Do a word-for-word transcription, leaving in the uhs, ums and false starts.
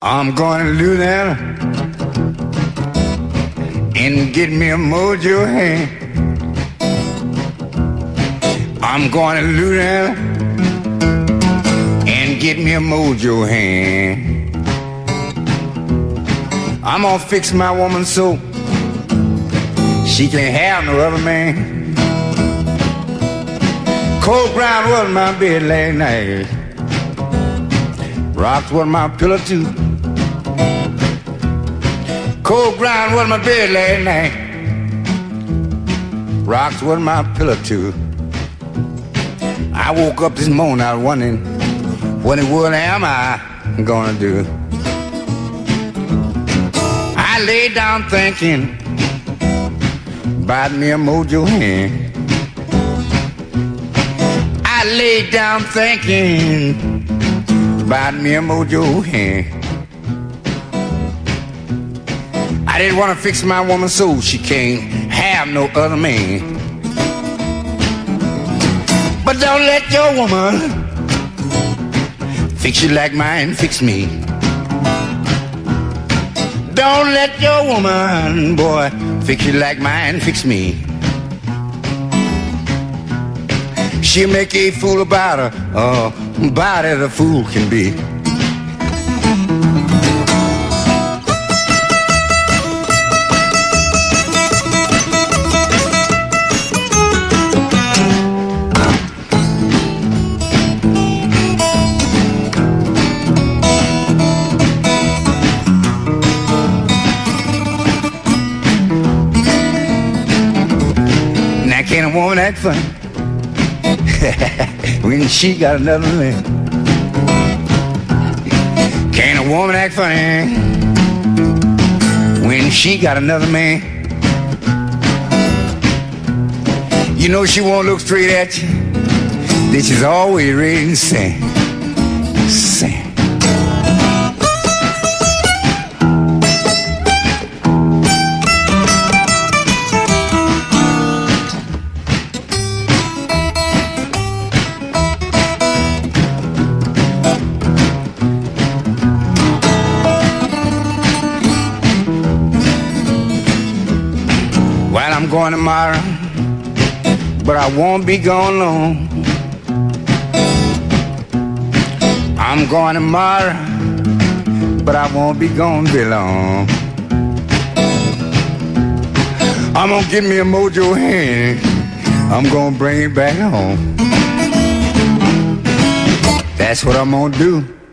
I'm going to Louisiana and get me a mojo hand. I'm going to Louisiana and get me a mojo hand. I'm gonna fix my woman so she can't have no other man. Cold ground was my bed last night, rocks was my pillow too. Cold ground was my bed last night, rocks was my pillow too. I woke up this morning, I was wondering what in the world am I gonna do. I lay down thinking about me a mojo hand. I lay down thinking about me a mojo hand. I didn't want to fix my woman so she can't have no other man. But don't let your woman fix you like mine fix me. Don't let your woman, boy, fix you like mine fix me. She'll make a fool about her, uh, about as a fool can be. Can a woman act funny when she got another man? Can a woman act funny when she got another man? You know she won't look straight at you, then she's always ready to sing, sing. Well, I'm going tomorrow, but I won't be gone long. I'm going tomorrow, but I won't be gone very long. I'm gonna get me a mojo hand, I'm gonna bring it back home. That's what I'm gonna do.